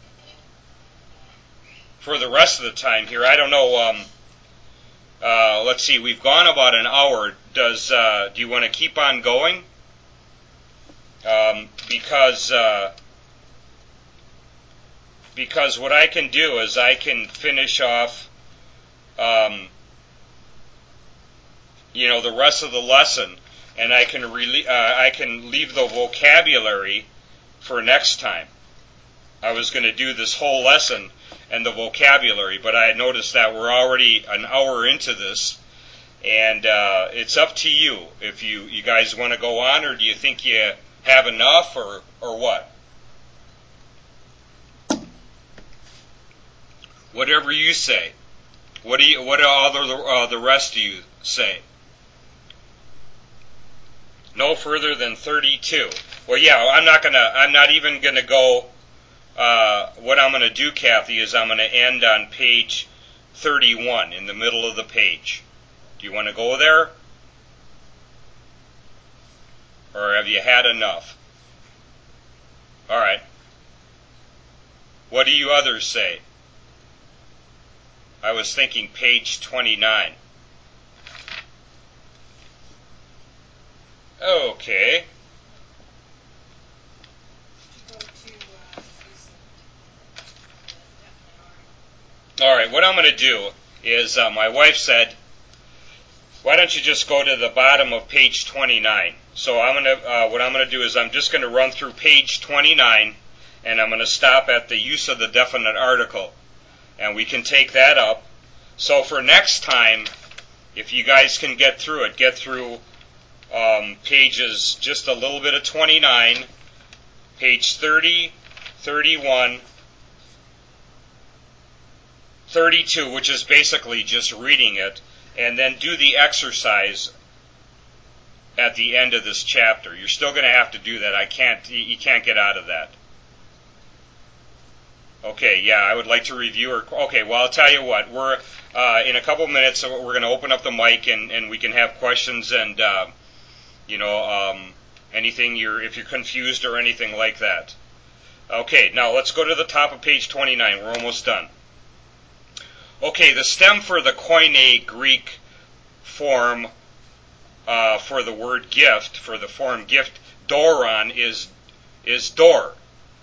for the rest of the time here, I don't know. Let's see. We've gone about an hour. Do you want to keep on going? Because what I can do is I can finish off, the rest of the lesson, and I can leave the vocabulary for next time. I was going to do this whole lesson and the vocabulary, but I noticed that we're already an hour into this, and it's up to you if you guys want to go on, or do you think you have enough, or what? Whatever you say. What do all the rest of you say? No further than 32. Well, yeah, I'm not even gonna go. What I'm gonna do, Kathy, is I'm gonna end on page 31 in the middle of the page. Do you want to go there, or have you had enough? All right. What do you others say? I was thinking page 29. Okay. All right, what I'm going to do is, my wife said, why don't you just go to the bottom of page 29? So what I'm going to do is I'm just going to run through page 29, and I'm going to stop at the use of the definite article. And we can take that up. So for next time, if you guys can get through pages, just a little bit of 29, page 30, 31, 32, which is basically just reading it, and then do the exercise at the end of this chapter. You're still going to have to do that. You can't get out of that. Okay, yeah, I would like to review. Okay, well, I'll tell you what. We're in a couple minutes. We're going to open up the mic, and we can have questions and anything if you're confused or anything like that. Okay, now let's go to the top of page 29. We're almost done. Okay, the stem for the Koine Greek form for the word gift, for the form gift, doron, is door.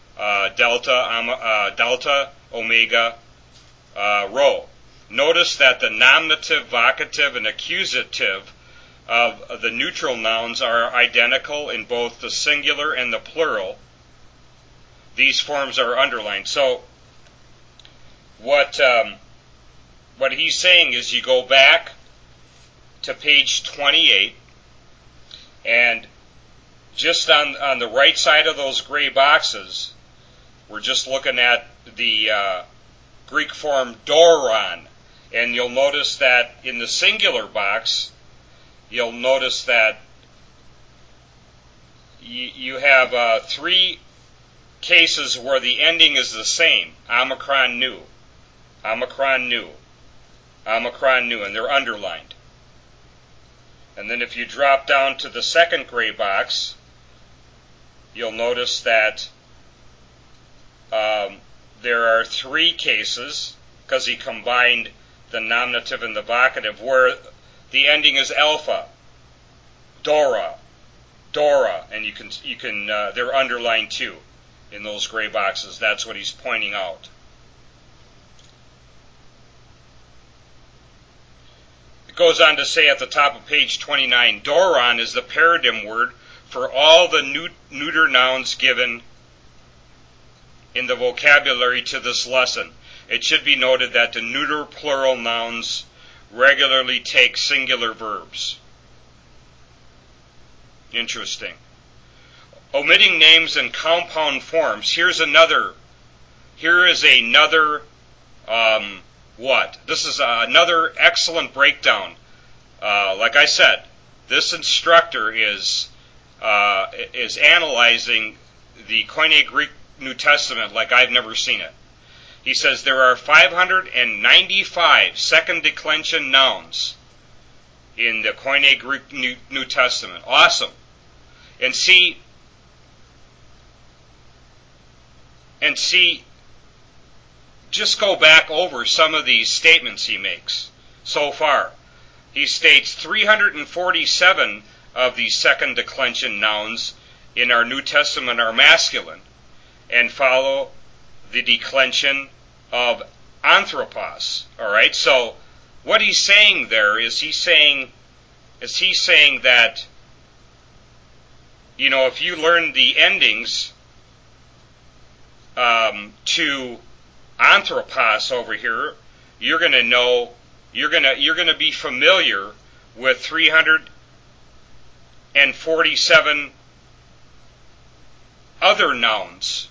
Delta, omega, rho. Notice that the nominative, vocative, and accusative of the neutral nouns are identical in both the singular and the plural. These forms are underlined. So what he's saying is you go back to page 28, and just on the right side of those gray boxes, we're just looking at the Greek form doron. And you'll notice that in the singular box, you'll notice that you have three cases where the ending is the same. Omicron nu, Omicron nu, Omicron nu, and they're underlined. And then if you drop down to the second gray box, you'll notice that there are three cases, because he combined the nominative and the vocative, where the ending is alpha, dora, and you can they're underlined too in those gray boxes. That's what he's pointing out. It goes on to say at the top of page 29, doron is the paradigm word for all the neuter nouns given in the vocabulary to this lesson. It should be noted that the neuter plural nouns regularly take singular verbs. Interesting. Omitting names in compound forms. Here is another This is another excellent breakdown. Like I said, this instructor is analyzing the Koine Greek New Testament like I've never seen it. He says there are 595 second declension nouns in the Koine Greek New Testament. Awesome. And see, just go back over some of these statements he makes so far. He states 347 of these second declension nouns in our New Testament are masculine and follow the declension of anthropos. All right, so what he's saying there is he's saying that, you know, if you learn the endings to anthropos over here, you're going to know, you're going to be familiar with 347 other nouns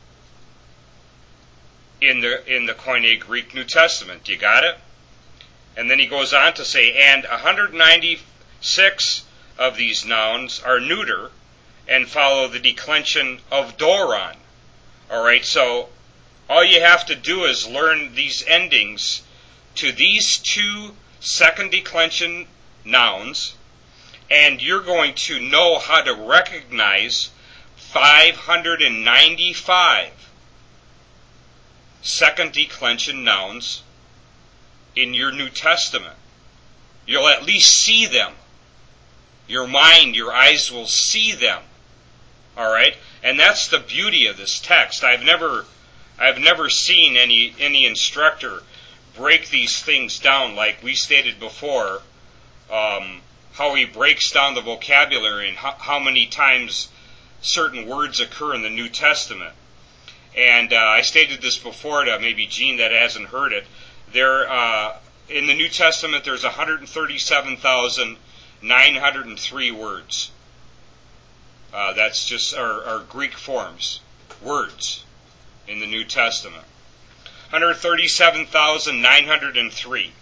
in the Koine Greek New Testament. You got it? And then he goes on to say, and 196 of these nouns are neuter and follow the declension of doron. All right, so all you have to do is learn these endings to these two second declension nouns, and you're going to know how to recognize 595 second declension nouns in your New Testament. You'll at least see them. Your mind, your eyes will see them. All right? And that's the beauty of this text. I've never seen any instructor break these things down like we stated before, how he breaks down the vocabulary and how many times certain words occur in the New Testament. And I stated this before to maybe Gene that hasn't heard it. There, in the New Testament, there's 137,903 words. That's just our Greek forms, words in the New Testament. 137,903.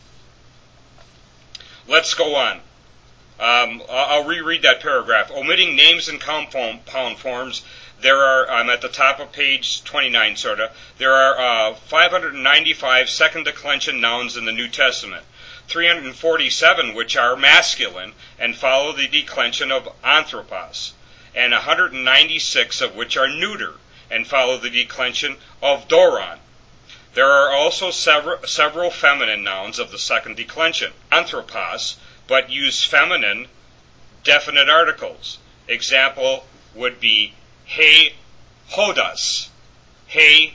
Let's go on. I'll reread that paragraph. Omitting names in compound forms, there are, I'm at the top of page 29, there are 595 second declension nouns in the New Testament, 347 which are masculine and follow the declension of anthropos, and 196 of which are neuter and follow the declension of doron. There are also several feminine nouns of the second declension, anthropos, but use feminine definite articles. Example would be he hodas. He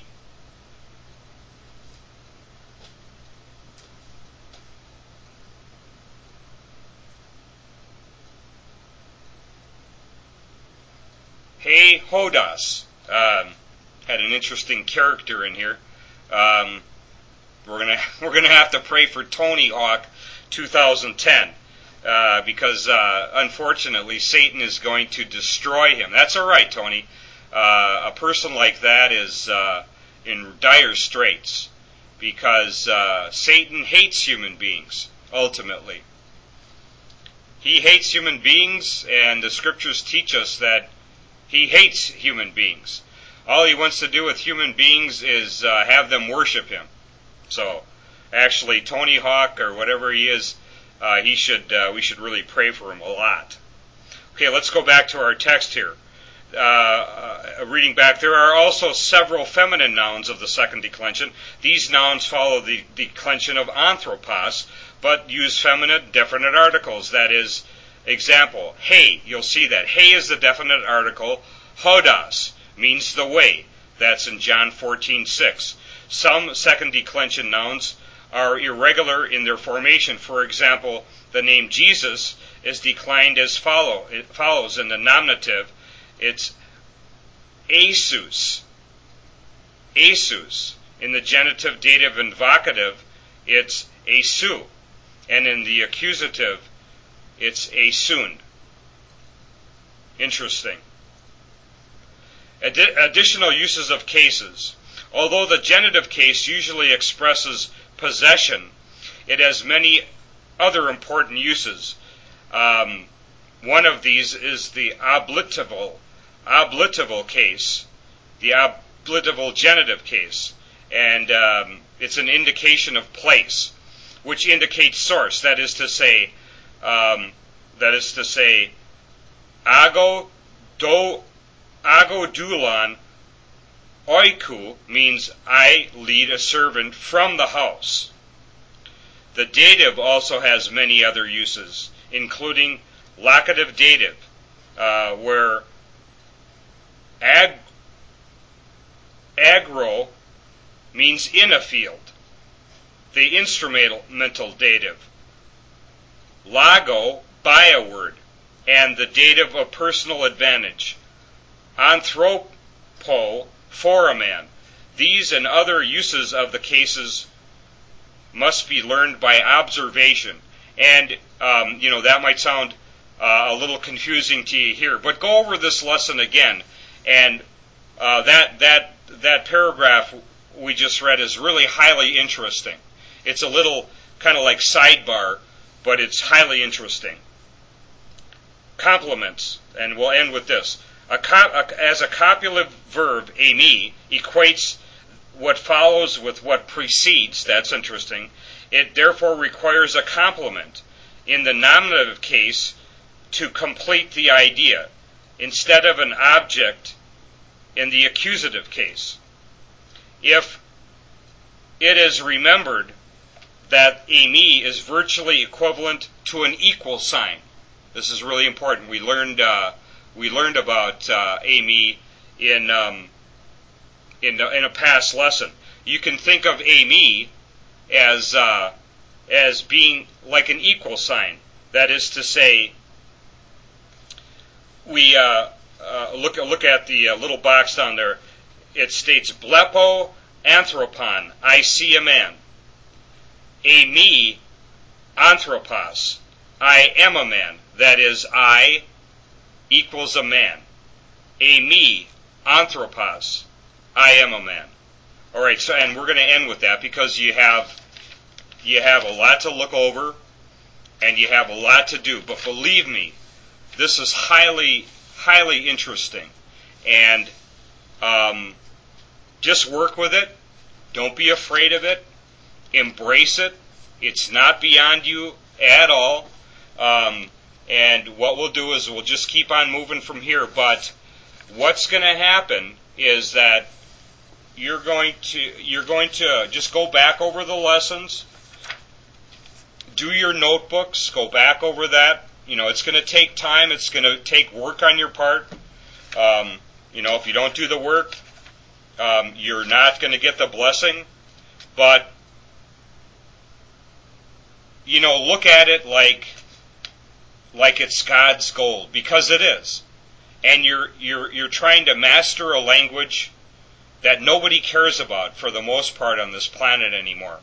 hodas. Had an interesting character in here. We're gonna have to pray for Tony Hawk 2010 because unfortunately Satan is going to destroy him. That's all right, Tony. A person like that is in dire straits because Satan hates human beings. Ultimately, he hates human beings, and the scriptures teach us that he hates human beings. All he wants to do with human beings is have them worship him. So, actually, Tony Hawk or whatever he is, we should really pray for him a lot. Okay, let's go back to our text here. Reading back, there are also several feminine nouns of the second declension. These nouns follow the declension of anthropos, but use feminine definite articles. That is, example, he. You'll see that. He is the definite article. Hodas means the way. That's in John 14:6. Some second declension nouns are irregular in their formation. For example, the name Jesus is declined as follows in the nominative. It's Jesus. Jesus. In the genitive, dative, and vocative, it's Jesu. And in the accusative, it's Jesun. Interesting. Additional uses of cases. Although the genitive case usually expresses possession, it has many other important uses. One of these is the oblitival case, the oblitival genitive case, and it's an indication of place, which indicates source. That is to say, agodoulan oiku means I lead a servant from the house. The dative also has many other uses, including locative dative, where agro means in a field. The instrumental dative, lago, by a word, and the dative of personal advantage, anthropo, for a man. These and other uses of the cases must be learned by observation. And, that might sound a little confusing to you here, but go over this lesson again. And that paragraph we just read is really highly interesting. It's a little kind of like sidebar, but it's highly interesting. Complements, and we'll end with this. As a copulative verb, eimi, equates what follows with what precedes. That's interesting. It therefore requires a complement in the nominative case to complete the idea, instead of an object in the accusative case. If it is remembered that eimi is virtually equivalent to an equal sign. This is really important. We learned about eimi in a past lesson. You can think of eimi as being like an equal sign. That is to say, we look at the little box down there. It states blepo anthropon, I see a man. Eimi anthropos, I am a man. That is, I equals a man. Eimi anthropos, I am a man. All right, so and we're going to end with that because you have a lot to look over and you have a lot to do. But believe me, this is highly, highly interesting. And just work with it. Don't be afraid of it. Embrace it. It's not beyond you at all. And what we'll do is we'll just keep on moving from here. But what's going to happen is that you're going to just go back over the lessons, do your notebooks, go back over that, it's going to take time. It's going to take work on your part. If you don't do the work, you're not going to get the blessing. But look at it like it's God's gold, because it is. And you're trying to master a language that nobody cares about for the most part on this planet anymore.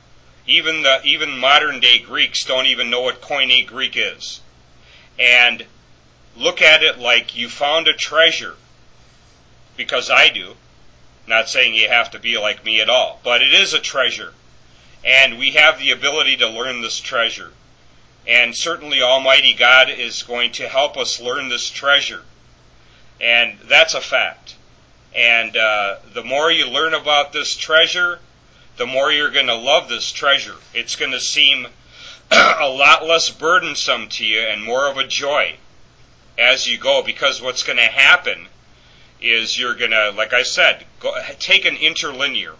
Even modern day Greeks don't even know what Koine Greek is. And look at it like you found a treasure, because I do. Not saying you have to be like me at all, but it is a treasure. And we have the ability to learn this treasure. And certainly Almighty God is going to help us learn this treasure. And that's a fact. And the more you learn about this treasure, the more you're going to love this treasure. It's going to seem a lot less burdensome to you and more of a joy as you go, because what's going to happen is you're going to, like I said, take an interlinear.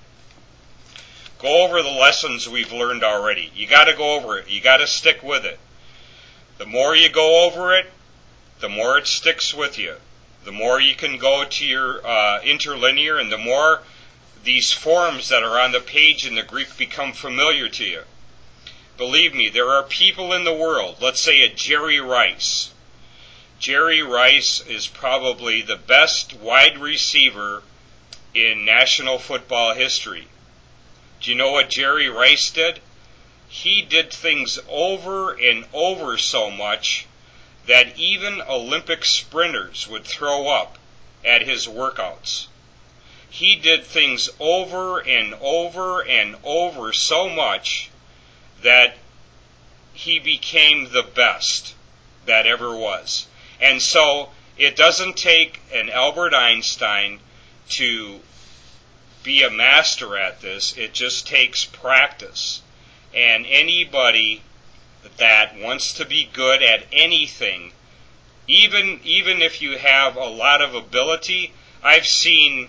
Go over the lessons we've learned already. You got to go over it. You got to stick with it. The more you go over it, the more it sticks with you. The more you can go to your interlinear, and the more these forms that are on the page in the Greek become familiar to you. Believe me, there are people in the world, let's say a Jerry Rice. Jerry Rice is probably the best wide receiver in National Football history. Do you know what Jerry Rice did? He did things over and over so much that even Olympic sprinters would throw up at his workouts. He did things over and over and over so much that he became the best that ever was. And so it doesn't take an Albert Einstein to be a master at this. It just takes practice. And anybody that wants to be good at anything, even if you have a lot of ability, I've seen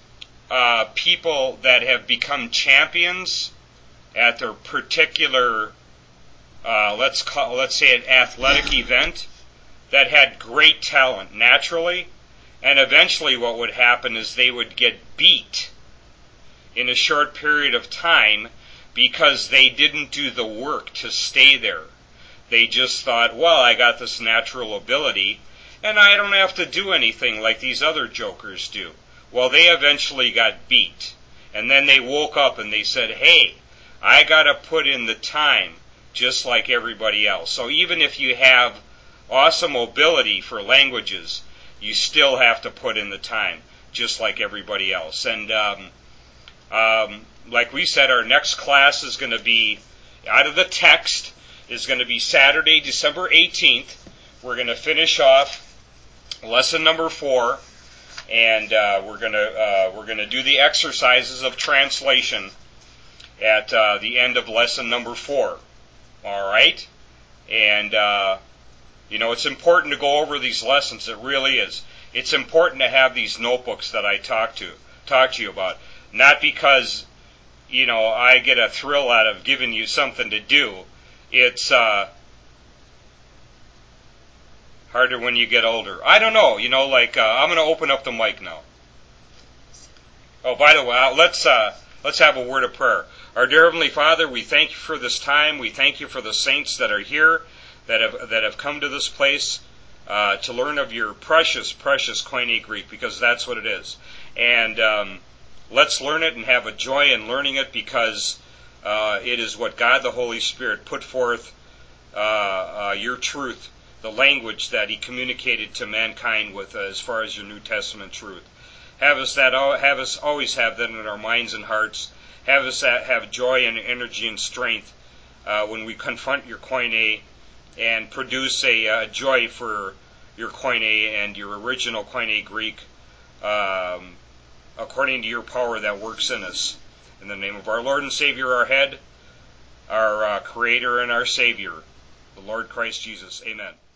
people that have become champions at their particular, let's say an athletic event, that had great talent naturally, and eventually what would happen is they would get beat in a short period of time because they didn't do the work to stay there. They just thought, well, I got this natural ability, and I don't have to do anything like these other jokers do. Well, they eventually got beat, and then they woke up and they said, hey, I got to put in the time just like everybody else. So even if you have awesome ability for languages, you still have to put in the time just like everybody else. And like we said, our next class is going to be out of the text, is going to be Saturday, December 18th. We're going to finish off lesson number 4, and we're going to do the exercises of translation at the end of lesson number 4. All right? And it's important to go over these lessons. It really is. It's important to have these notebooks that I talk to you about. Not because, I get a thrill out of giving you something to do. It's harder when you get older. I don't know. I'm going to open up the mic now. Oh, by the way, let's have a word of prayer. Our dear Heavenly Father, we thank you for this time. We thank you for the saints that are here, that have come to this place to learn of your precious, precious Koine Greek, because that's what it is. And let's learn it and have a joy in learning it, because it is what God the Holy Spirit put forth, your truth, the language that He communicated to mankind with as far as your New Testament truth. Have us always have that in our minds and hearts. Have us have joy and energy and strength when we confront your Koine, and produce a joy for your Koine and your original Koine Greek, according to your power that works in us. In the name of our Lord and Savior, our head, our Creator and our Savior, the Lord Christ Jesus. Amen.